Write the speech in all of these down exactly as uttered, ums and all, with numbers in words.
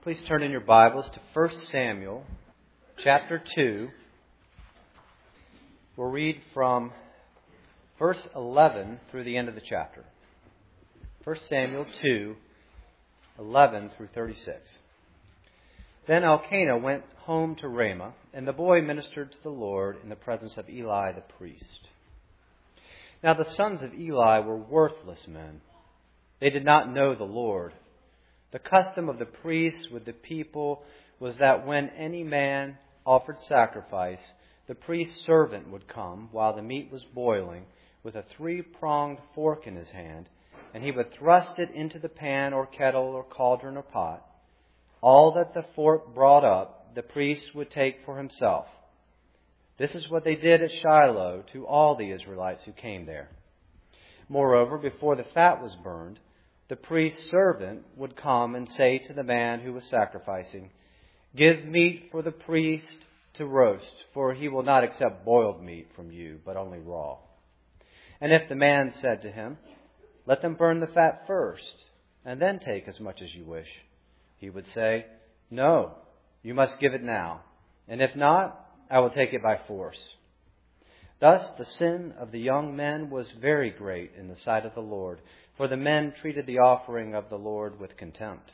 Please turn in your Bibles to First Samuel chapter two. We'll read from verse eleven through the end of the chapter. First Samuel two, eleven through thirty-six. Then Elkanah went home to Ramah, and the boy ministered to the Lord in the presence of Eli the priest. Now the sons of Eli were worthless men. They did not know the Lord. The custom of the priests with the people was that when any man offered sacrifice, the priest's servant would come while the meat was boiling with a three-pronged fork in his hand, and he would thrust it into the pan or kettle or cauldron or pot. All that the fork brought up, the priest would take for himself. This is what they did at Shiloh to all the Israelites who came there. Moreover, before the fat was burned, the priest's servant would come and say to the man who was sacrificing, "Give meat for the priest to roast, for he will not accept boiled meat from you, but only raw." And if the man said to him, "Let them burn the fat first, and then take as much as you wish," he would say, "No, you must give it now, and if not, I will take it by force." Thus the sin of the young men was very great in the sight of the Lord, for the men treated the offering of the Lord with contempt.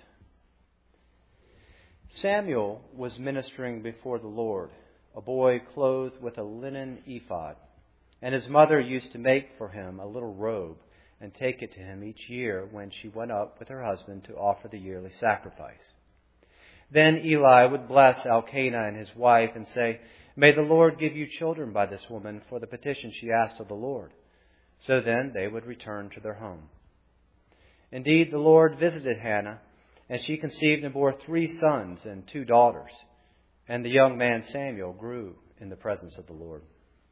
Samuel was ministering before the Lord, a boy clothed with a linen ephod, and his mother used to make for him a little robe and take it to him each year when she went up with her husband to offer the yearly sacrifice. Then Eli would bless Elkanah and his wife and say, "May the Lord give you children by this woman for the petition she asked of the Lord." So then they would return to their home. Indeed, the Lord visited Hannah, and she conceived and bore three sons and two daughters. And the young man Samuel grew in the presence of the Lord.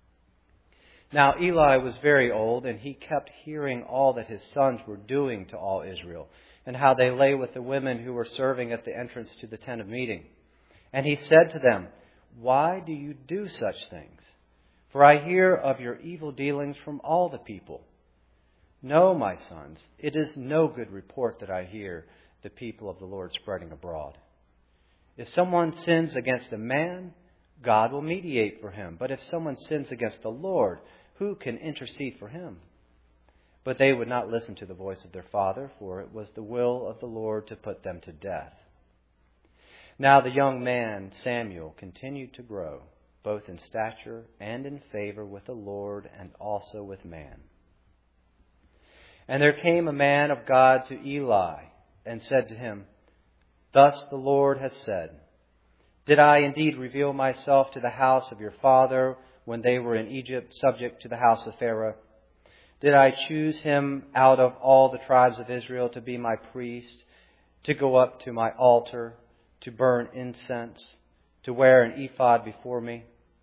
Now Eli was very old, and he kept hearing all that his sons were doing to all Israel, and how they lay with the women who were serving at the entrance to the tent of meeting. And he said to them, "Why do you do such things? For I hear of your evil dealings from all the people. No, my sons, it is no good report that I hear the people of the Lord spreading abroad. If someone sins against a man, God will mediate for him. But if someone sins against the Lord, who can intercede for him?" But they would not listen to the voice of their father, for it was the will of the Lord to put them to death. Now the young man Samuel continued to grow, both in stature and in favor with the Lord and also with man. And there came a man of God to Eli and said to him, "Thus the Lord has said, Did I indeed reveal myself to the house of your father when they were in Egypt, subject to the house of Pharaoh? Did I choose him out of all the tribes of Israel to be my priest, to go up to my altar, to burn incense, to wear an ephod before me?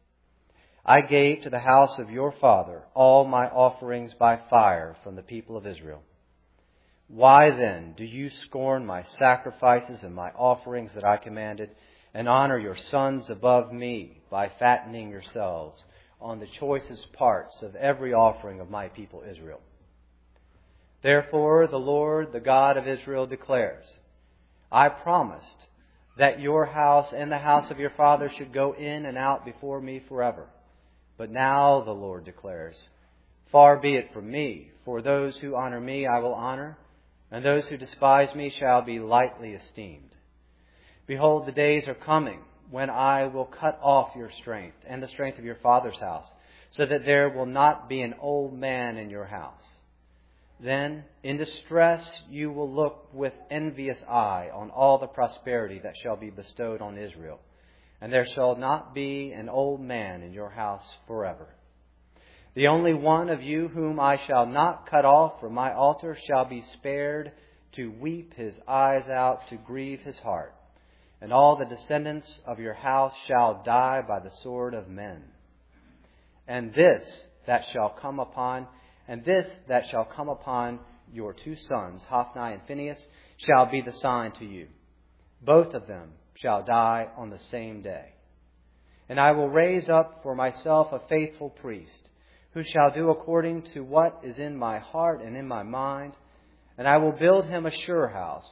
I gave to the house of your father all my offerings by fire from the people of Israel. Why then do you scorn my sacrifices and my offerings that I commanded, and honor your sons above me by fattening yourselves on the choicest parts of every offering of my people Israel? Therefore the Lord, the God of Israel, declares, I promised that your house and the house of your father should go in and out before me forever. But now the Lord declares, Far be it from me, for those who honor me I will honor, and those who despise me shall be lightly esteemed. Behold, the days are coming when I will cut off your strength and the strength of your father's house, so that there will not be an old man in your house. Then, in distress, you will look with envious eye on all the prosperity that shall be bestowed on Israel. And there shall not be an old man in your house forever. The only one of you whom I shall not cut off from my altar shall be spared to weep his eyes out, to grieve his heart. And all the descendants of your house shall die by the sword of men. And this that shall come upon, and this that shall come upon your two sons, Hophni and Phinehas, shall be the sign to you. Both of them shall die on the same day. And I will raise up for myself a faithful priest, who shall do according to what is in my heart and in my mind. And I will build him a sure house,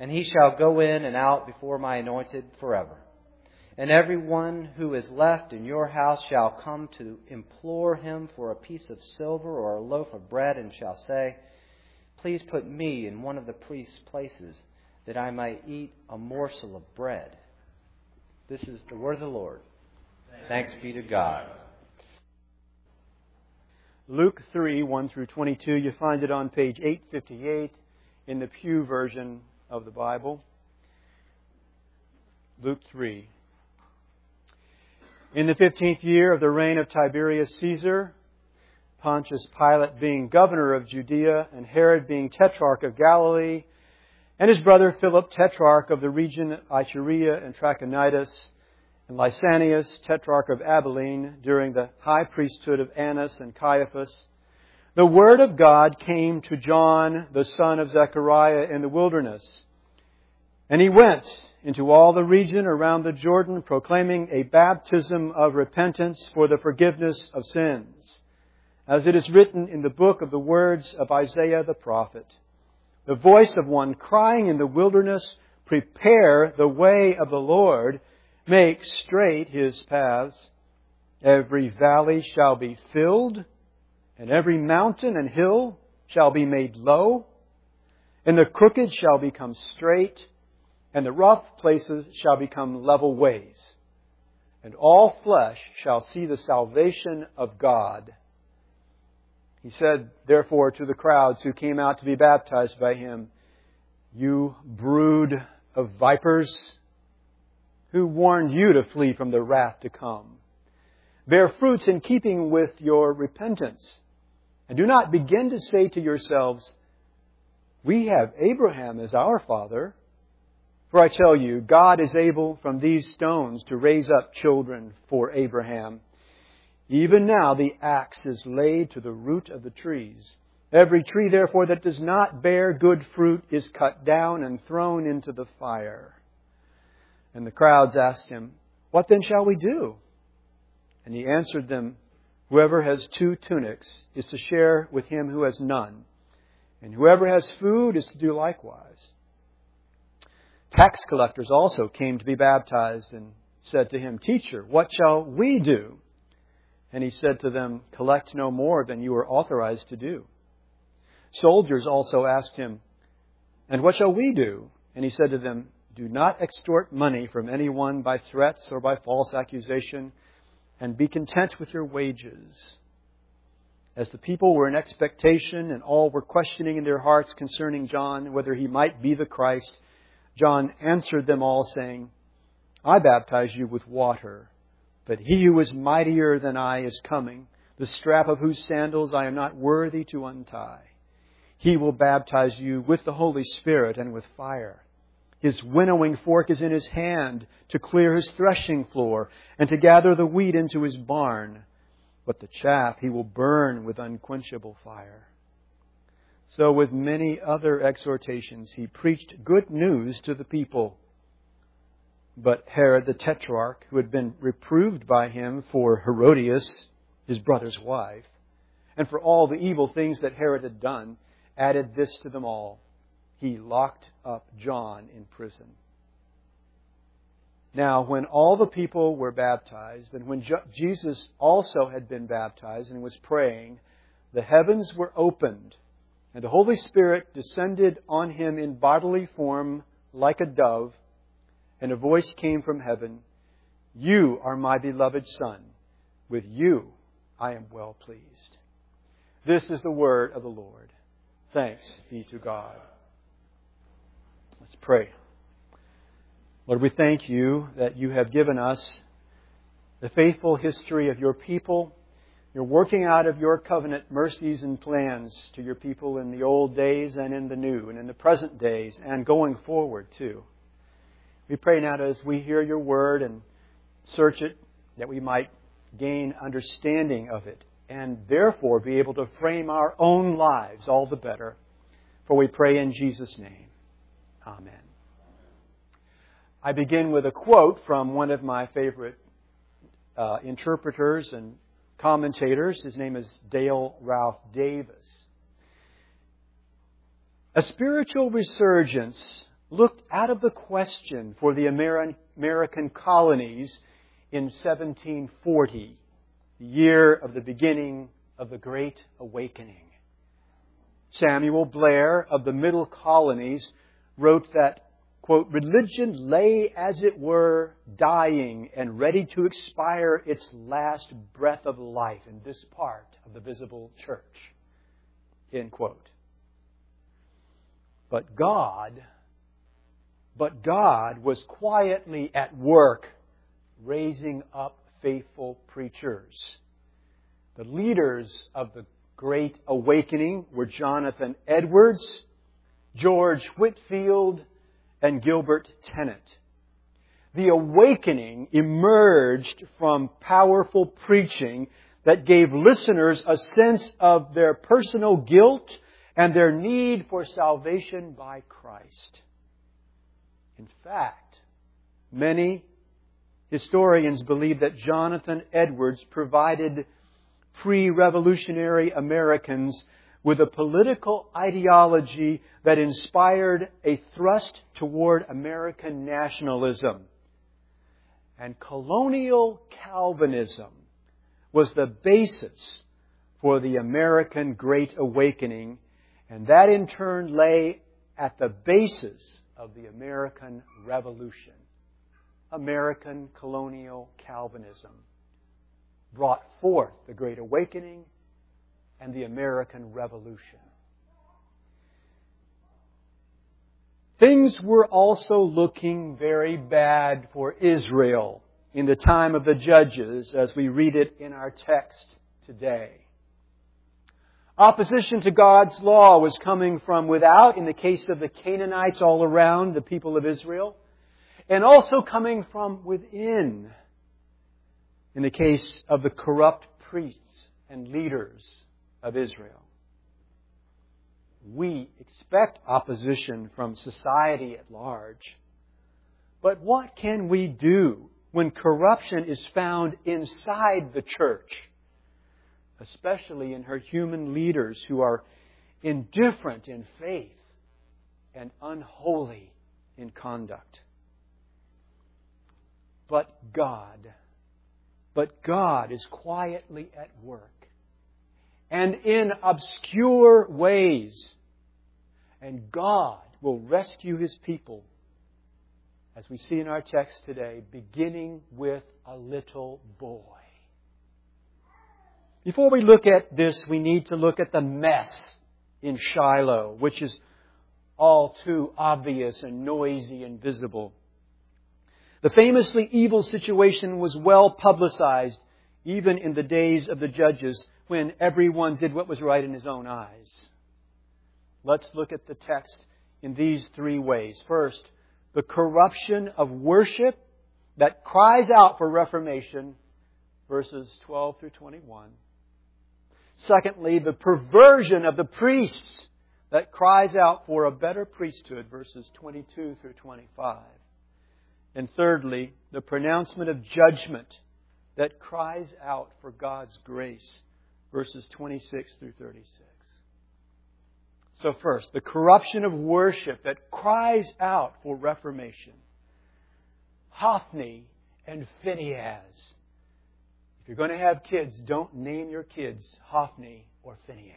and he shall go in and out before my anointed forever. And every one who is left in your house shall come to implore him for a piece of silver or a loaf of bread, and shall say, Please put me in one of the priest's places, that I might eat a morsel of bread. This is the word of the Lord. Thanks be to God. Luke three, one through twenty-two. You find it on page eight fifty-eight in the Pew version of the Bible. Luke three. In the fifteenth year of the reign of Tiberius Caesar, Pontius Pilate being governor of Judea, and Herod being tetrarch of Galilee, and his brother Philip, tetrarch of the region Iturea and Trachonitis, and Lysanias, tetrarch of Abilene, during the high priesthood of Annas and Caiaphas, the word of God came to John, the son of Zechariah, in the wilderness. And he went into all the region around the Jordan, proclaiming a baptism of repentance for the forgiveness of sins, as it is written in the book of the words of Isaiah the prophet, the voice of one crying in the wilderness, Prepare the way of the Lord, make straight His paths. Every valley shall be filled, and every mountain and hill shall be made low, and the crooked shall become straight, and the rough places shall become level ways. And all flesh shall see the salvation of God. He said, therefore, to the crowds who came out to be baptized by Him, You brood of vipers, who warned you to flee from the wrath to come? Bear fruits in keeping with your repentance. And do not begin to say to yourselves, We have Abraham as our father. For I tell you, God is able from these stones to raise up children for Abraham. Even now the axe is laid to the root of the trees. Every tree, therefore, that does not bear good fruit is cut down and thrown into the fire. And the crowds asked Him, What then shall we do? And He answered them, Whoever has two tunics is to share with him who has none, and whoever has food is to do likewise. Tax collectors also came to be baptized and said to Him, Teacher, what shall we do? And He said to them, Collect no more than you are authorized to do. Soldiers also asked Him, And what shall we do? And He said to them, Do not extort money from anyone by threats or by false accusation, and be content with your wages. As the people were in expectation and all were questioning in their hearts concerning John, whether he might be the Christ, John answered them all, saying, I baptize you with water, but He who is mightier than I is coming, the strap of whose sandals I am not worthy to untie. He will baptize you with the Holy Spirit and with fire. His winnowing fork is in His hand to clear His threshing floor and to gather the wheat into His barn. But the chaff He will burn with unquenchable fire. So with many other exhortations, He preached good news to the people. But Herod the Tetrarch, who had been reproved by him for Herodias, his brother's wife, and for all the evil things that Herod had done, added this to them all. He locked up John in prison. Now, when all the people were baptized, and when Jesus also had been baptized and was praying, the heavens were opened, and the Holy Spirit descended on Him in bodily form like a dove, and a voice came from heaven, You are my beloved Son. With you I am well pleased. This is the word of the Lord. Thanks be to God. Let's pray. Lord, we thank You that You have given us the faithful history of Your people. You're working out of Your covenant mercies and plans to Your people in the old days and in the new, and in the present days and going forward too. We pray now that as we hear Your word and search it, that we might gain understanding of it and therefore be able to frame our own lives all the better. For we pray in Jesus' name. Amen. I begin with a quote from one of my favorite uh, interpreters and commentators. His name is Dale Ralph Davis. A spiritual resurgence looked out of the question for the American colonies in seventeen forty, the year of the beginning of the Great Awakening. Samuel Blair of the Middle Colonies wrote that, quote, religion lay, as it were, dying and ready to expire its last breath of life in this part of the visible church, end quote. But God, but God was quietly at work raising up faithful preachers. The leaders of the Great Awakening were Jonathan Edwards, George Whitefield, and Gilbert Tennant. The awakening emerged from powerful preaching that gave listeners a sense of their personal guilt and their need for salvation by Christ. In fact, many historians believe that Jonathan Edwards provided pre-revolutionary Americans with a political ideology that inspired a thrust toward American nationalism. And colonial Calvinism was the basis for the American Great Awakening, and that in turn lay at the basis of the American Revolution. American colonial Calvinism brought forth the Great Awakening and the American Revolution. Things were also looking very bad for Israel in the time of the Judges, as we read it in our text today. Opposition to God's law was coming from without, in the case of the Canaanites all around the people of Israel, and also coming from within, in the case of the corrupt priests and leaders of Israel. We expect opposition from society at large. But what can we do when corruption is found inside the church, especially in her human leaders who are indifferent in faith and unholy in conduct? But God, but God is quietly at work, and in obscure ways. And God will rescue His people, as we see in our text today, beginning with a little boy. Before we look at this, we need to look at the mess in Shiloh, which is all too obvious and noisy and visible. The famously evil situation was well publicized, even in the days of the Judges, when everyone did what was right in his own eyes. Let's look at the text in these three ways. First, the corruption of worship that cries out for reformation, verses twelve through twenty-one. Secondly, the perversion of the priests that cries out for a better priesthood, verses twenty-two through twenty-five. And thirdly, the pronouncement of judgment that cries out for God's grace, verses twenty-six through thirty-six. So first, the corruption of worship that cries out for reformation. Hophni and Phinehas. If you're going to have kids, don't name your kids Hophni or Phinehas.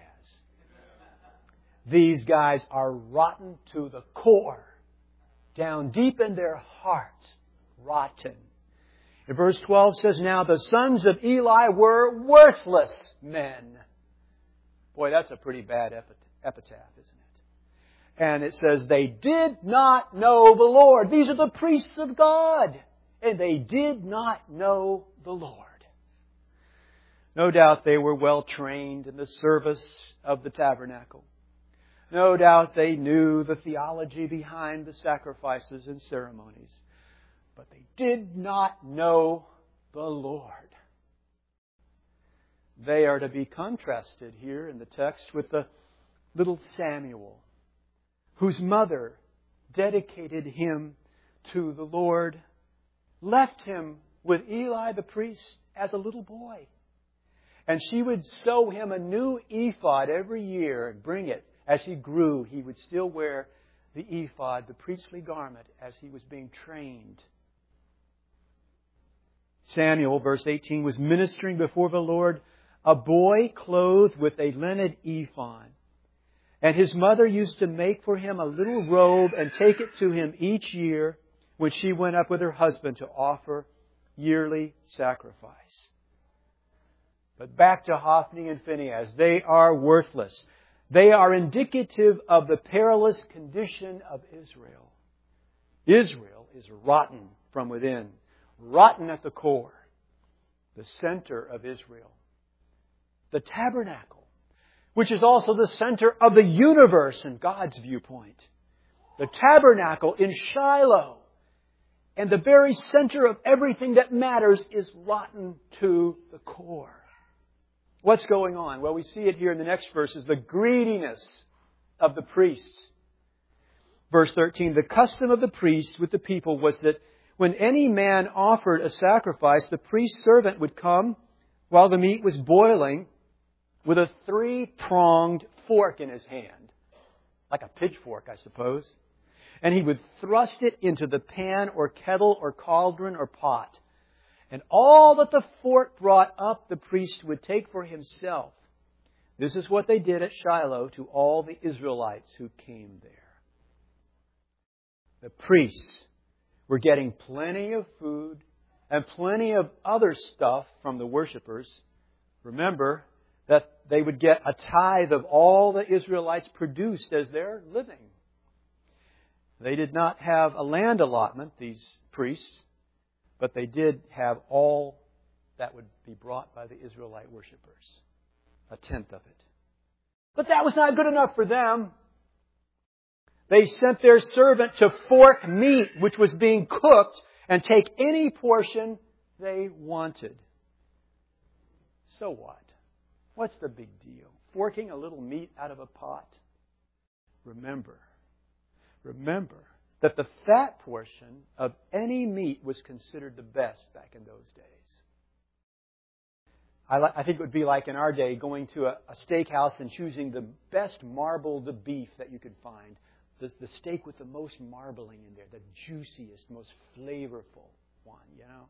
These guys are rotten to the core. Down deep in their hearts, rotten. And verse twelve says, now the sons of Eli were worthless men. Boy, that's a pretty bad epitaph, isn't it? And it says, they did not know the Lord. These are the priests of God. And they did not know the Lord. No doubt they were well trained in the service of the tabernacle. No doubt they knew the theology behind the sacrifices and ceremonies. But they did not know the Lord. They are to be contrasted here in the text with the little Samuel, whose mother dedicated him to the Lord, left him with Eli the priest as a little boy. And she would sew him a new ephod every year and bring it. As he grew, he would still wear the ephod, the priestly garment, as he was being trained. Samuel, verse eighteen, was ministering before the Lord, a boy clothed with a linen ephod. And his mother used to make for him a little robe and take it to him each year when she went up with her husband to offer yearly sacrifice. But back to Hophni and Phinehas. They are worthless. They are indicative of the perilous condition of Israel. Israel is rotten from within, rotten at the core, the center of Israel. The tabernacle, which is also the center of the universe in God's viewpoint. The tabernacle in Shiloh, and the very center of everything that matters, is rotten to the core. What's going on? Well, we see it here in the next verses, the greediness of the priests. Verse thirteen, the custom of the priests with the people was that when any man offered a sacrifice, the priest's servant would come while the meat was boiling with a three-pronged fork in his hand, like a pitchfork, I suppose. And he would thrust it into the pan or kettle or cauldron or pot. And all that the fork brought up, the priest would take for himself. This is what they did at Shiloh to all the Israelites who came there. The priests were getting plenty of food and plenty of other stuff from the worshipers. Remember that they would get a tithe of all the Israelites produced as their living. They did not have a land allotment, these priests, but they did have all that would be brought by the Israelite worshipers. A tenth of it. But that was not good enough for them. They sent their servant to fork meat which was being cooked and take any portion they wanted. So what? What's the big deal? Forking a little meat out of a pot? Remember, remember that the fat portion of any meat was considered the best back in those days. I, li- I think it would be like in our day going to a, a steakhouse and choosing the best marbled beef that you could find. The, the steak with the most marbling in there, the juiciest, most flavorful one, you know.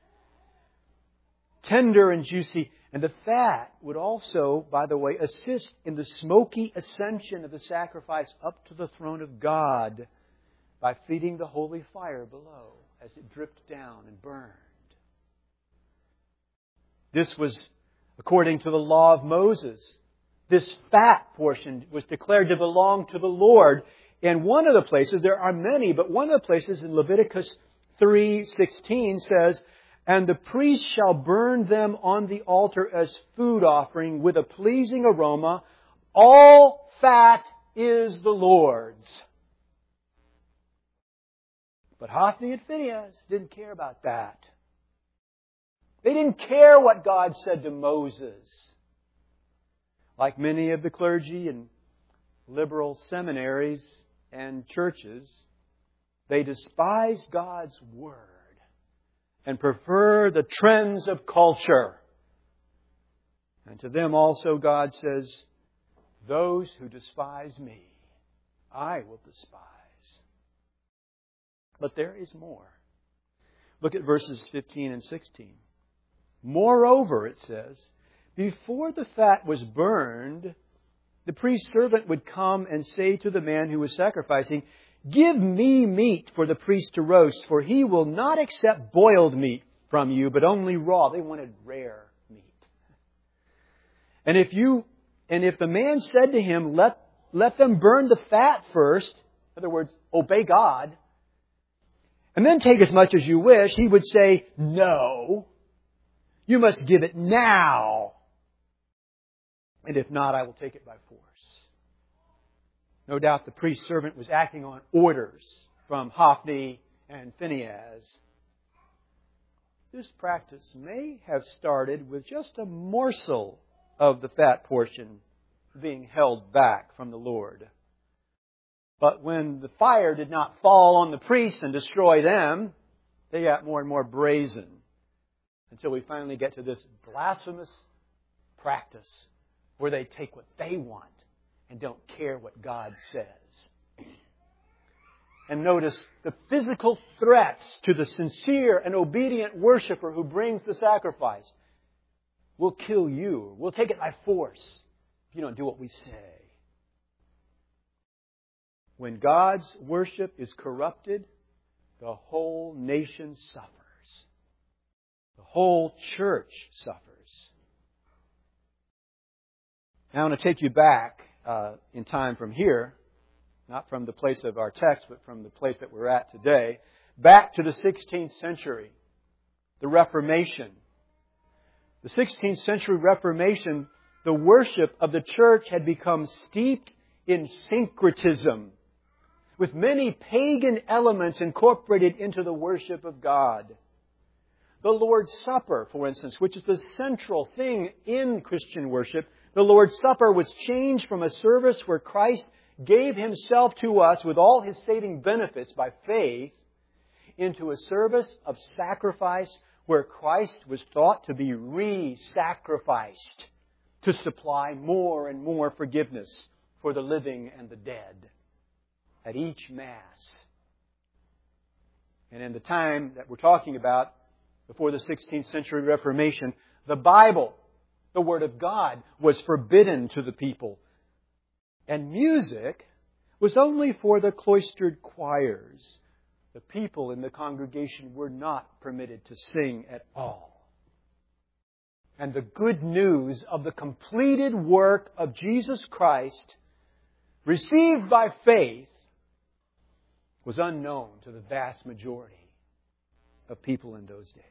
Tender and juicy. And the fat would also, by the way, assist in the smoky ascension of the sacrifice up to the throne of God by feeding the holy fire below as it dripped down and burned. This was according to the law of Moses. This fat portion was declared to belong to the Lord. And one of the places, there are many, but one of the places in Leviticus three sixteen says, and the priest shall burn them on the altar as food offering with a pleasing aroma. All fat is the Lord's. But Hophni and Phinehas didn't care about that. They didn't care what God said to Moses. Like many of the clergy and liberal seminaries and churches, they despise God's Word and prefer the trends of culture. And to them also God says, those who despise me, I will despise. But there is more. Look at verses fifteen and sixteen. Moreover, it says, before the fat was burned, the priest's servant would come and say to the man who was sacrificing, give me meat for the priest to roast, for he will not accept boiled meat from you, but only raw. They wanted rare meat. And if you, and if the man said to him, let, let them burn the fat first, in other words, obey God, and then take as much as you wish, he would say, no, you must give it now. And if not, I will take it by force. No doubt the priest's servant was acting on orders from Hophni and Phinehas. This practice may have started with just a morsel of the fat portion being held back from the Lord. But when the fire did not fall on the priests and destroy them, they got more and more brazen until we finally get to this blasphemous practice where they take what they want and don't care what God says. And notice the physical threats to the sincere and obedient worshiper who brings the sacrifice. We'll kill you. We'll take it by force if you don't do what we say. When God's worship is corrupted, the whole nation suffers. The whole church suffers. Now I want to take you back uh, in time from here, not from the place of our text, but from the place that we're at today, back to the sixteenth century, the Reformation. The sixteenth century Reformation, the worship of the church had become steeped in syncretism, with many pagan elements incorporated into the worship of God. The Lord's Supper, for instance, which is the central thing in Christian worship, the Lord's Supper was changed from a service where Christ gave Himself to us with all His saving benefits by faith into a service of sacrifice where Christ was thought to be re-sacrificed to supply more and more forgiveness for the living and the dead at each Mass. And in the time that we're talking about, before the sixteenth century Reformation, the Bible, the Word of God, was forbidden to the people. And music was only for the cloistered choirs. The people in the congregation were not permitted to sing at all. And the good news of the completed work of Jesus Christ, received by faith, was unknown to the vast majority of people in those days.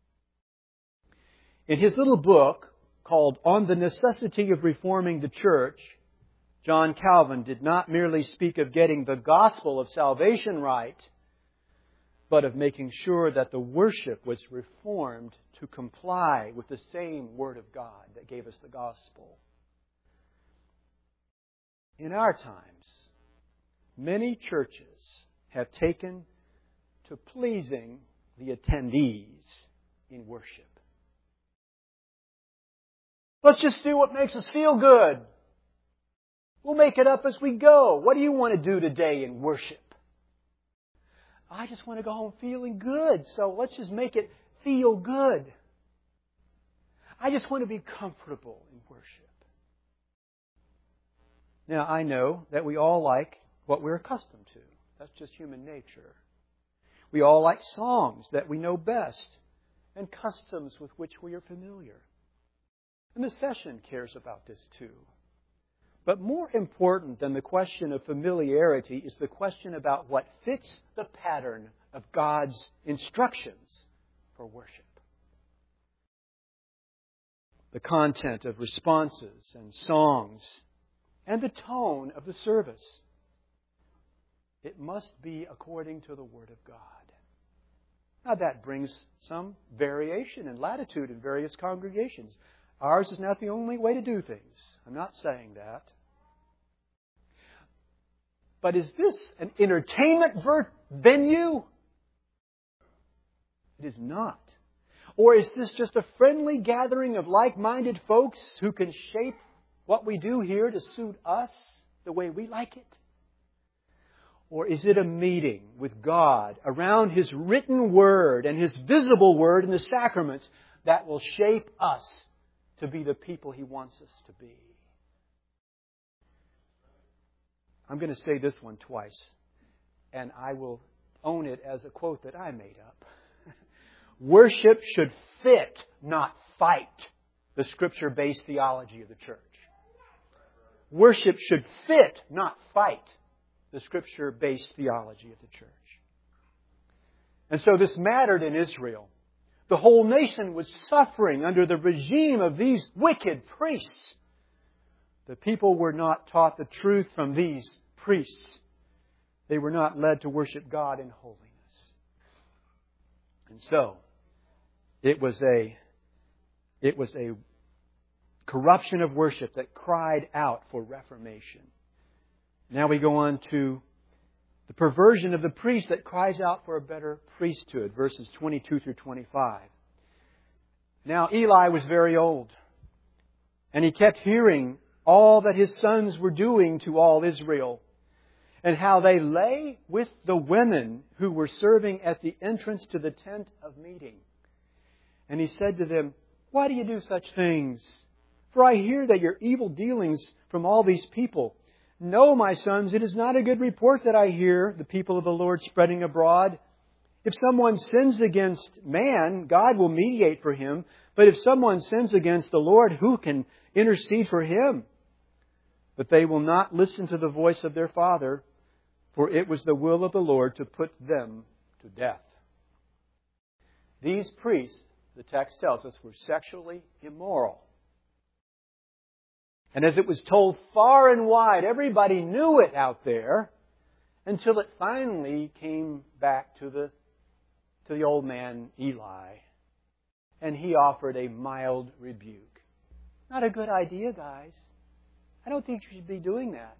In his little book called On the Necessity of Reforming the Church, John Calvin did not merely speak of getting the gospel of salvation right, but of making sure that the worship was reformed to comply with the same Word of God that gave us the gospel. In our times, many churches have taken to pleasing the attendees in worship. Let's just do what makes us feel good. We'll make it up as we go. What do you want to do today in worship? I just want to go home feeling good, so let's just make it feel good. I just want to be comfortable in worship. Now, I know that we all like what we're accustomed to. That's just human nature. We all like songs that we know best and customs with which we are familiar. And the session cares about this too. But more important than the question of familiarity is the question about what fits the pattern of God's instructions for worship. The content of responses and songs and the tone of the service. It must be according to the Word of God. Now that brings some variation and latitude in various congregations. Ours is not the only way to do things. I'm not saying that. But is this an entertainment ver- venue? It is not. Or is this just a friendly gathering of like-minded folks who can shape what we do here to suit us the way we like it? Or is it a meeting with God around His written Word and His visible Word in the sacraments that will shape us to be the people He wants us to be? I'm going to say this one twice, and I will own it as a quote that I made up. Worship should fit, not fight, the Scripture-based theology of the church. Worship should fit, not fight, the Scripture-based theology of the church. And so this mattered in Israel. The whole nation was suffering under the regime of these wicked priests. The people were not taught the truth from these priests. They were not led to worship God in holiness. And so, it was a, it was a corruption of worship that cried out for reformation. Now we go on to the perversion of the priest that cries out for a better priesthood, verses twenty-two through twenty-five. Now Eli was very old, and he kept hearing all that his sons were doing to all Israel. and how they lay with the women who were serving at the entrance to the tent of meeting. And He said to them, "Why do you do such things? For I hear that your evil dealings from all these people. No, my sons, it is not a good report that I hear the people of the Lord spreading abroad. If someone sins against man, God will mediate for him. But if someone sins against the Lord, who can intercede for him?" But they will not listen to the voice of their father, for it was the will of the Lord to put them to death. These priests, the text tells us, were sexually immoral. And as it was told far and wide, everybody knew it out there, until it finally came back to the, to the old man Eli. And he offered a mild rebuke. Not a good idea, guys. I don't think you should be doing that.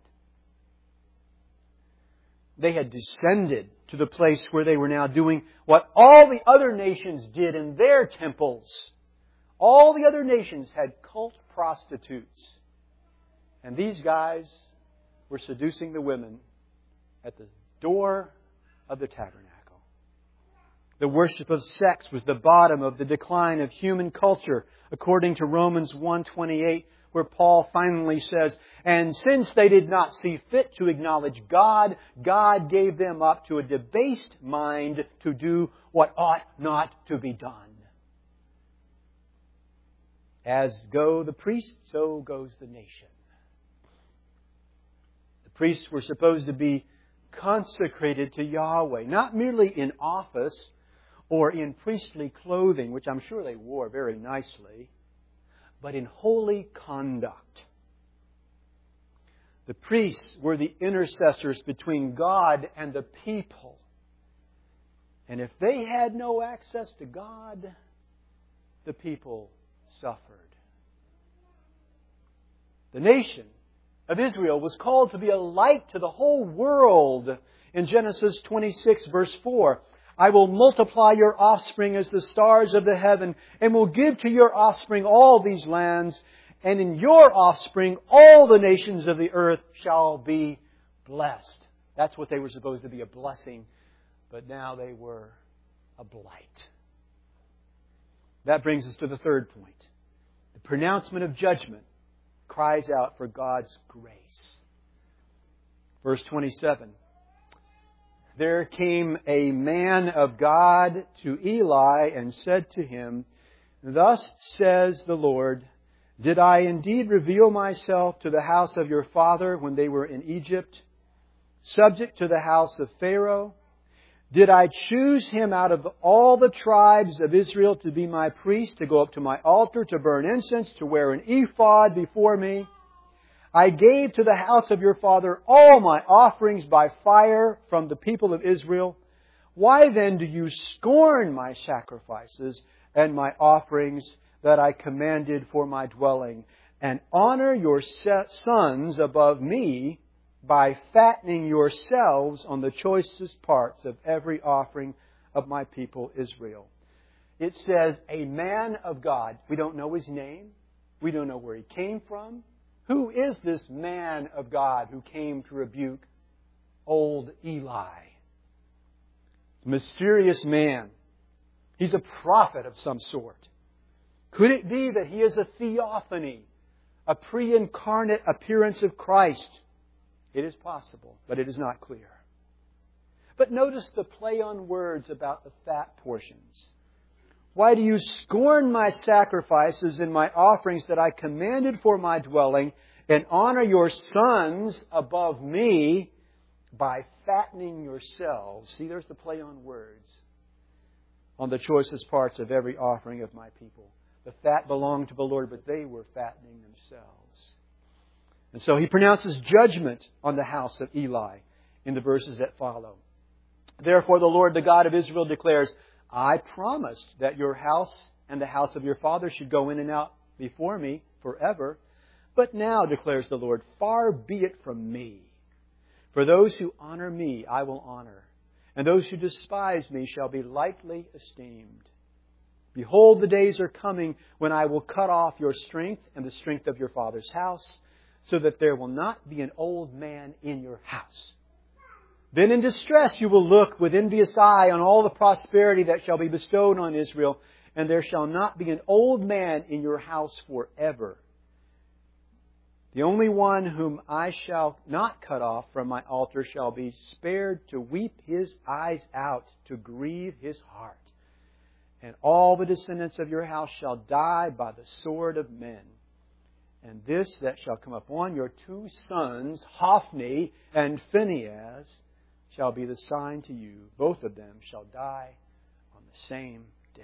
They had descended to the place where they were now doing what all the other nations did in their temples. All the other nations had cult prostitutes. And these guys were seducing the women at the door of the tabernacle. The worship of sex was the bottom of the decline of human culture, according to Romans one twenty-eight, where Paul finally says, "And since they did not see fit to acknowledge God, God gave them up to a debased mind to do what ought not to be done." As go the priests, so goes the nation. The priests were supposed to be consecrated to Yahweh, not merely in office or in priestly clothing, which I'm sure they wore very nicely, but in holy conduct. The priests were the intercessors between God and the people. And if they had no access to God, the people suffered. The nation of Israel was called to be a light to the whole world. In Genesis twenty-six, verse four, "I will multiply your offspring as the stars of the heaven, and will give to your offspring all these lands, and in your offspring all the nations of the earth shall be blessed." That's what they were supposed to be, a blessing. But now they were a blight. That brings us to the third point. The pronouncement of judgment cries out for God's grace. Verse twenty-seven. "There came a man of God to Eli and said to him, 'Thus says the Lord, did I indeed reveal myself to the house of your father when they were in Egypt, subject to the house of Pharaoh? Did I choose him out of all the tribes of Israel to be my priest, to go up to my altar, to burn incense, to wear an ephod before me? I gave to the house of your father all my offerings by fire from the people of Israel. Why then do you scorn my sacrifices and my offerings that I commanded for my dwelling, and honor your sons above me by fattening yourselves on the choicest parts of every offering of my people Israel?'" It says, a man of God. We don't know his name. We don't know where he came from. Who is this man of God who came to rebuke old Eli? Mysterious man. He's a prophet of some sort. Could it be that he is a theophany, a pre-incarnate appearance of Christ? It is possible, but it is not clear. But notice the play on words about the fat portions. "Why do you scorn my sacrifices and my offerings that I commanded for my dwelling, and honor your sons above me by fattening yourselves?" See, there's the play on words. "On the choicest parts of every offering of my people." The fat belonged to the Lord, but they were fattening themselves. And so he pronounces judgment on the house of Eli in the verses that follow. "Therefore the Lord, the God of Israel, declares, I promised that your house and the house of your father should go in and out before me forever. But now, declares the Lord, far be it from me. For those who honor me I will honor, and those who despise me shall be lightly esteemed. Behold, the days are coming when I will cut off your strength and the strength of your father's house, so that there will not be an old man in your house. Then in distress you will look with envious eye on all the prosperity that shall be bestowed on Israel, and there shall not be an old man in your house forever. The only one whom I shall not cut off from my altar shall be spared to weep his eyes out, to grieve his heart. And all the descendants of your house shall die by the sword of men. And this that shall come upon your two sons, Hophni and Phinehas, shall be the sign to you. Both of them shall die on the same day.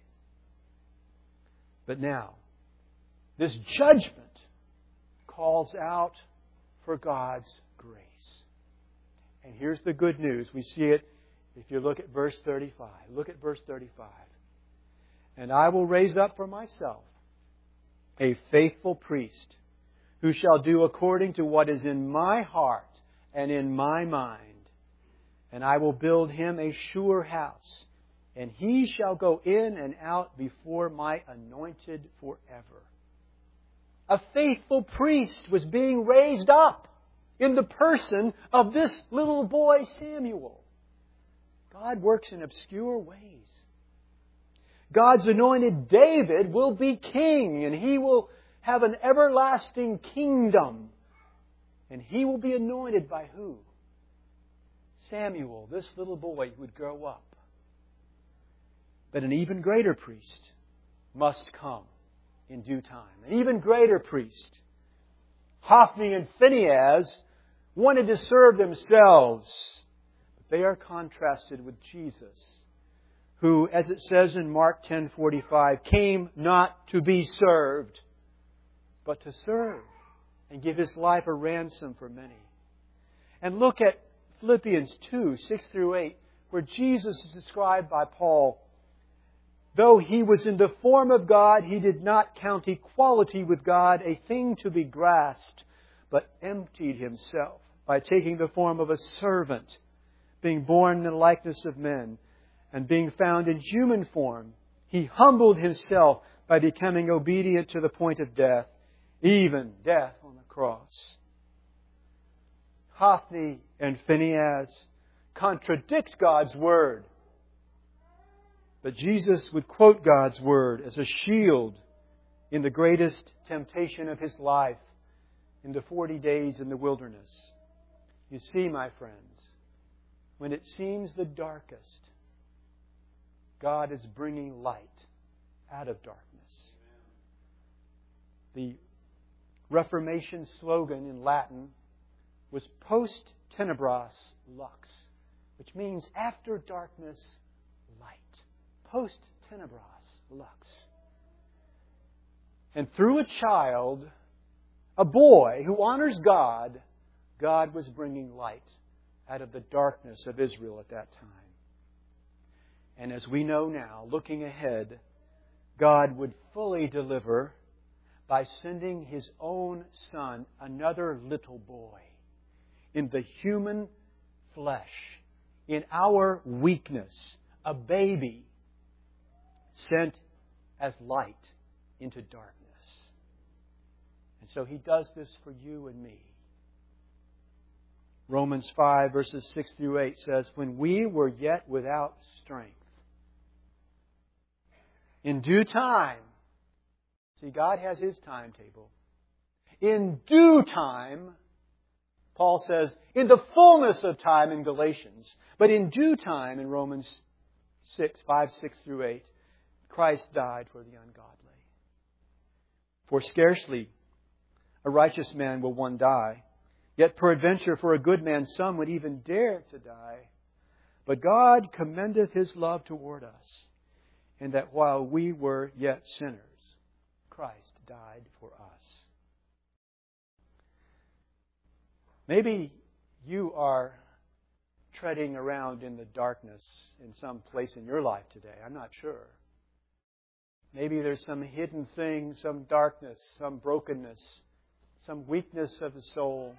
But now, this judgment calls out for God's grace. And here's the good news. We see it if you look at verse thirty-five. Look at verse thirty-five. And I will raise up for myself a faithful priest who shall do according to what is in my heart and in my mind. And I will build him a sure house, and he shall go in and out before my anointed forever. A faithful priest was being raised up in the person of this little boy Samuel. God works in obscure ways. God's anointed David will be king, and he will have an everlasting kingdom. And he will be anointed by who? Samuel, this little boy who would grow up. But an even greater priest must come in due time. An even greater priest. Hophni and Phinehas wanted to serve themselves, but they are contrasted with Jesus, who, as it says in Mark ten forty-five, came not to be served, but to serve and give His life a ransom for many. And look at Philippians two, six through eight, where Jesus is described by Paul. Though He was in the form of God, He did not count equality with God a thing to be grasped, but emptied Himself by taking the form of a servant, being born in the likeness of men, and being found in human form. He humbled Himself by becoming obedient to the point of death, even death on the cross. Hophni and Phinehas contradict God's Word. But Jesus would quote God's Word as a shield in the greatest temptation of His life, in the forty days in the wilderness. You see, my friends, when it seems the darkest, God is bringing light out of darkness. The Reformation slogan in Latin was post tenebras lux, which means after darkness, light. Post tenebras lux. And through a child, a boy who honors God, God was bringing light out of the darkness of Israel at that time. And as we know now, looking ahead, God would fully deliver by sending His own Son, another little boy, in the human flesh, in our weakness, a baby sent as light into darkness. And so He does this for you and me. Romans five, verses six through eight says, when we were yet without strength, in due time, see, God has His timetable. In due time, Paul says, in the fullness of time in Galatians, but in due time in Romans six, five, six through eight, Christ died for the ungodly. For scarcely a righteous man will one die, yet peradventure for a good man some would even dare to die. But God commendeth His love toward us, in that while we were yet sinners, Christ died for us. Maybe you are treading around in the darkness in some place in your life today. I'm not sure. Maybe there's some hidden thing, some darkness, some brokenness, some weakness of the soul.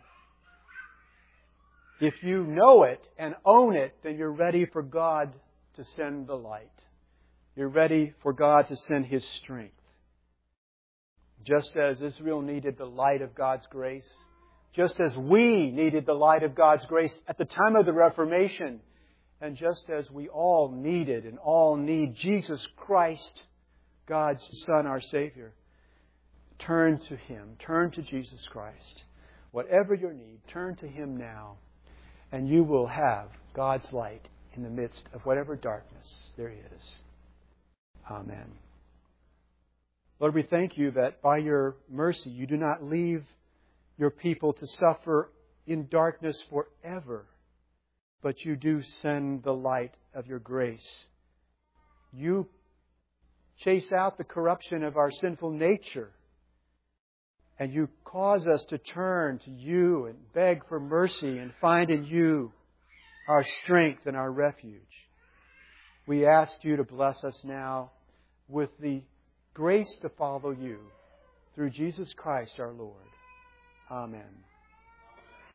If you know it and own it, then you're ready for God to send the light. You're ready for God to send His strength. Just as Israel needed the light of God's grace, just as we needed the light of God's grace at the time of the Reformation, and just as we all needed and all need Jesus Christ, God's Son, our Savior. Turn to Him. Turn to Jesus Christ. Whatever your need, turn to Him now, and you will have God's light in the midst of whatever darkness there is. Amen. Lord, we thank You that by Your mercy You do not leave Your people to suffer in darkness forever, but You do send the light of Your grace. You chase out the corruption of our sinful nature, and You cause us to turn to You and beg for mercy and find in You our strength and our refuge. We ask You to bless us now with the grace to follow You through Jesus Christ our Lord. Amen.